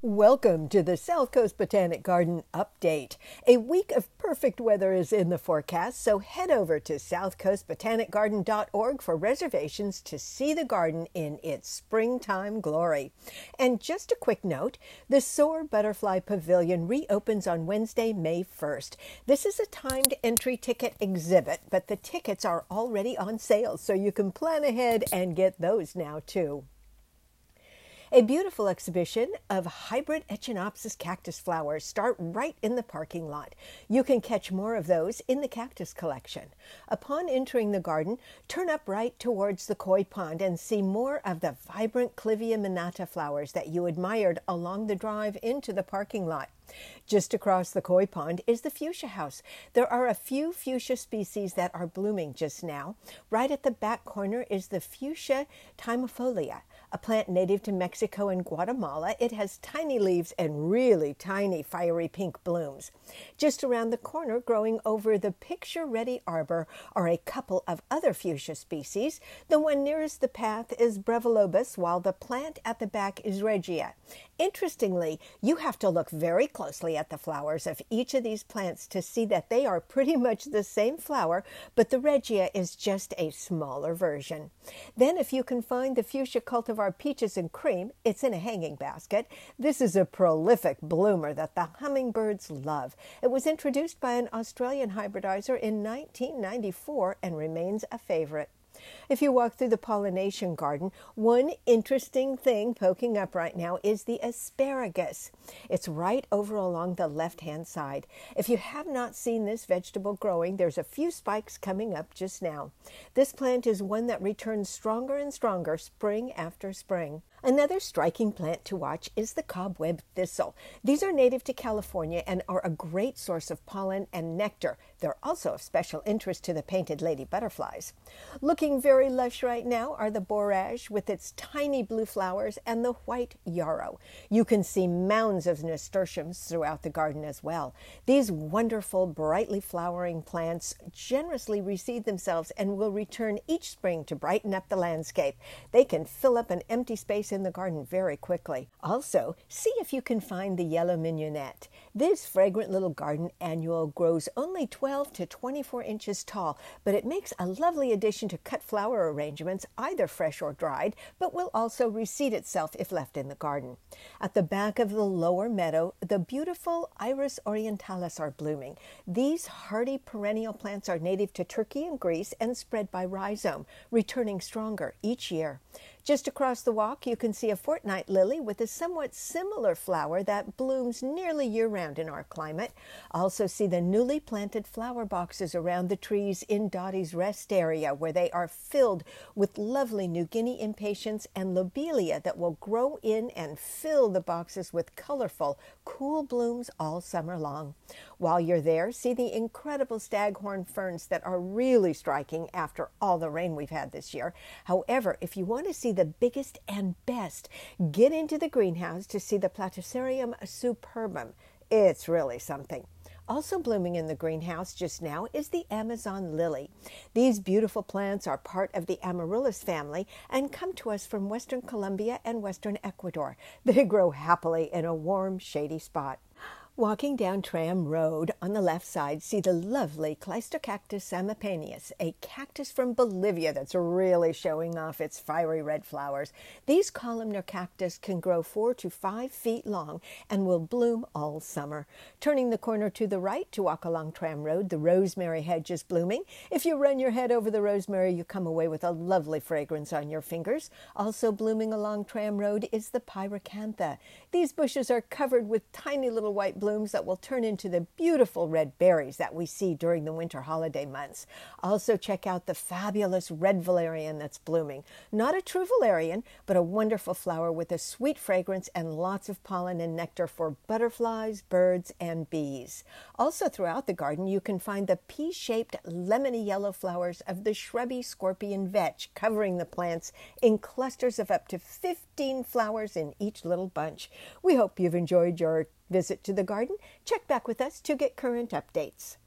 Welcome to the South Coast Botanic Garden Update. A week of perfect weather is in the forecast, so head over to southcoastbotanicgarden.org for reservations to see the garden in its springtime glory. And just a quick note, the Soar Butterfly Pavilion reopens on Wednesday, May 1st. This is a timed entry ticket exhibit, but the tickets are already on sale, so you can plan ahead and get those now too. A beautiful exhibition of hybrid Echinopsis cactus flowers start right in the parking lot. You can catch more of those in the cactus collection. Upon entering the garden, turn up right towards the koi pond and see more of the vibrant Clivia minata flowers that you admired along the drive into the parking lot. Just across the koi pond is the fuchsia house. There are a few fuchsia species that are blooming just now. Right at the back corner is the fuchsia thymofolia, a plant native to Mexico and Guatemala. It has tiny leaves and really tiny fiery pink blooms. Just around the corner, growing over the picture-ready arbor, are a couple of other fuchsia species. The one nearest the path is Brevolobus, while the plant at the back is Regia. Interestingly, you have to look very closely at the flowers of each of these plants to see that they are pretty much the same flower, but the Regia is just a smaller version. Then if you can find the fuchsia cultivar Peaches and Cream, it's in a hanging basket. This is a prolific bloomer that the hummingbirds love. It was introduced by an Australian hybridizer in 1994 and remains a favorite. If you walk through the pollination garden, one interesting thing poking up right now is the asparagus. It's right over along the left-hand side. If you have not seen this vegetable growing, there's a few spikes coming up just now. This plant is one that returns stronger and stronger spring after spring. Another striking plant to watch is the cobweb thistle. These are native to California and are a great source of pollen and nectar. They're also of special interest to the painted lady butterflies. Looking very lush right now are the borage with its tiny blue flowers and the white yarrow. You can see mounds of nasturtiums throughout the garden as well. These wonderful, brightly flowering plants generously reseed themselves and will return each spring to brighten up the landscape. They can fill up an empty space in the garden very quickly. Also, see if you can find the yellow mignonette. This fragrant little garden annual grows only 12 to 24 inches tall, but it makes a lovely addition to cut flower arrangements, either fresh or dried, but will also reseed itself if left in the garden. At the back of the lower meadow, the beautiful Iris orientalis are blooming. These hardy perennial plants are native to Turkey and Greece and spread by rhizome, returning stronger each year. Just across the walk, you can see a fortnight lily with a somewhat similar flower that blooms nearly year-round in our climate. Also see the newly planted flower boxes around the trees in Dottie's rest area, where they are filled with lovely New Guinea impatiens and lobelia that will grow in and fill the boxes with colorful, cool blooms all summer long. While you're there, see the incredible staghorn ferns that are really striking after all the rain we've had this year. However, if you want to see the biggest and best, get into the greenhouse to see the Platycerium superbum. It's really something. Also blooming in the greenhouse just now is the Amazon lily. These beautiful plants are part of the Amaryllis family and come to us from western Colombia and western Ecuador. They grow happily in a warm, shady spot. Walking down Tram Road on the left side, see the lovely Cleistocactus samipaneus, a cactus from Bolivia that's really showing off its fiery red flowers. These columnar cactus can grow 4 to 5 feet long and will bloom all summer. Turning the corner to the right to walk along Tram Road, the rosemary hedge is blooming. If you run your head over the rosemary, you come away with a lovely fragrance on your fingers. Also blooming along Tram Road is the pyracantha. These bushes are covered with tiny little white blooms that will turn into the beautiful red berries that we see during the winter holiday months. Also check out the fabulous red valerian that's blooming. Not a true valerian, but a wonderful flower with a sweet fragrance and lots of pollen and nectar for butterflies, birds, and bees. Also throughout the garden, you can find the pea-shaped lemony yellow flowers of the shrubby scorpion vetch, covering the plants in clusters of up to 15 flowers in each little bunch. We hope you've enjoyed your visit to the garden. Check back with us to get current updates.